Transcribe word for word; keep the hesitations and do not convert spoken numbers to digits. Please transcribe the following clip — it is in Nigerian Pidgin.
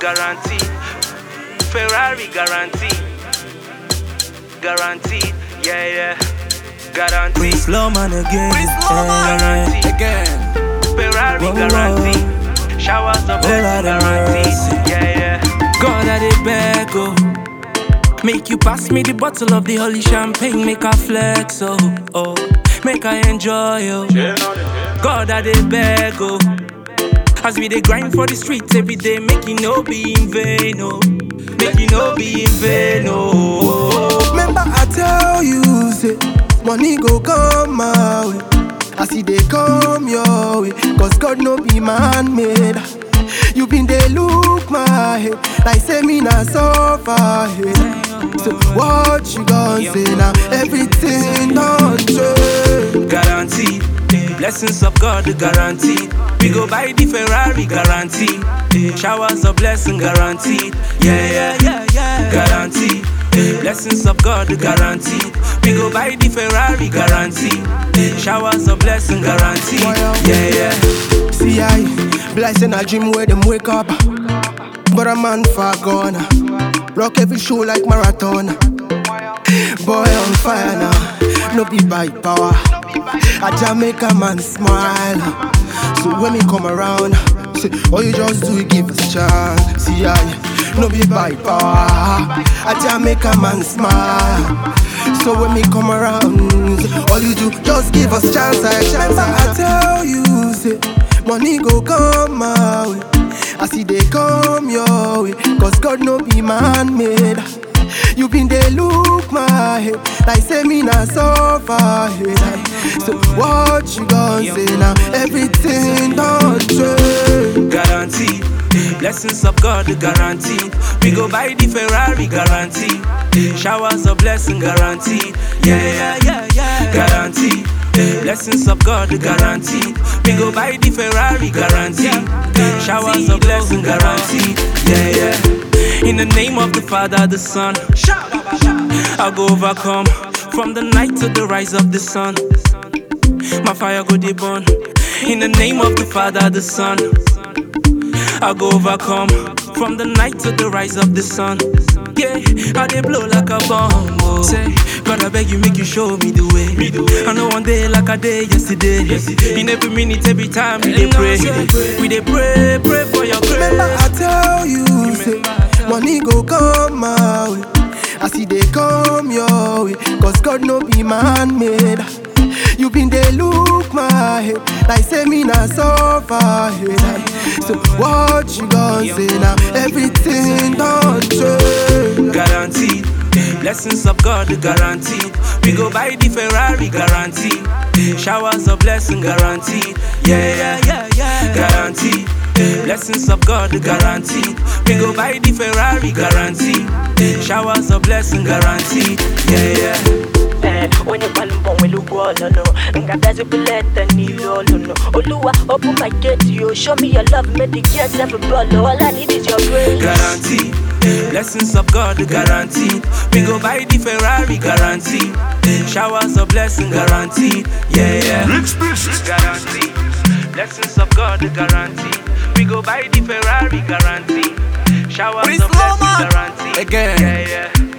guarantee. Ferrari guarantee. Guarantee, yeah, yeah. Guarantee. Prince Lawman again. Prince Lawman guarantee. Again. Ferrari Whoa, guarantee. whoa. Showers of Oh, blessing Lord have guarantee. mercy. Yeah, yeah. God, I dey beg, oh. Make you pass me the bottle of the holy champagne, make I flex, oh, oh. Make I enjoy, oh. God, I dey beg, oh. As we dey grind for the streets every day, make it no be in vain, oh. Make it no be in vain, oh. Remember I tell you, say, money go come my way. I see they come your way, cause God no be man-made. You been they look my head, like say me not suffer head. So what you gon' say now? Everything done true. Guarantee, blessings of God guaranteed. We go buy the Ferrari guaranteed. Showers of blessing guaranteed. Yeah, yeah, yeah, yeah. Guaranteed, blessings of God guaranteed. We go buy the Ferrari guaranteed. Showers of blessing guaranteed. Yeah, yeah. See I blessing a dream where them wake up, but a man far gone. Rock every show like marathon. Boy on fire now, no be by power. A Jamaica man smile. So when me come around, say all you just do is give us a chance. See I, no be by power. A Jamaica man smile. So when me come around, say, all you do just give us chance. I chance. I tell you, say money go come my way. I see they come your way, cause God no be man-made. You been they look my head, like say me not suffer head. So what you gon' say now? Everything done true. Guarantee, blessings of God guaranteed. We go buy the Ferrari guaranteed. Showers of blessing guaranteed. Yeah, yeah, yeah, yeah. Guarantee, blessings of God guaranteed. We go buy the Ferrari guaranteed. Showers of blessing guaranteed. Yeah, yeah. In the name of the Father, the Son, I'll go overcome. From the night to the rise of the sun, my fire go dey burn. In the name of the Father, the Son, I'll go overcome. From the night to the rise of the sun, yeah, I dey blow like a bomb. Oh. Say, God, I beg you, make you show me the way. Me the way. I know one day like a day yesterday. yesterday. In every minute, every time we dey pray. We dey pray, pray for your grace. Remember I tell you, say, money go come my way. I see they come your way, cause God no be man-made. You been they look my head, like say me not suffer head. So what you gon' say now? Everything done true. Guaranteed, blessings of God guaranteed. We go buy the Ferrari guaranteed. Showers of blessing guaranteed. Yeah, yeah, yeah, yeah. Guaranteed, blessings of God guaranteed. We go buy the Ferrari guaranteed. Showers of blessing guaranteed. Yeah, yeah. When you call him we look all no. Nga dazi buleta ni all no. Oluwa open my gate to you. Show me your love, make the kids have a ball. All I need is your grace. Guarantee, blessings of God guaranteed. We go buy the Ferrari guaranteed. Showers of blessing guaranteed. Yeah, yeah. Guarantee, blessings of God guaranteed. We go buy the Ferrari guaranteed. Showers Prince of blessing Lawman guaranteed. again. Yeah, yeah.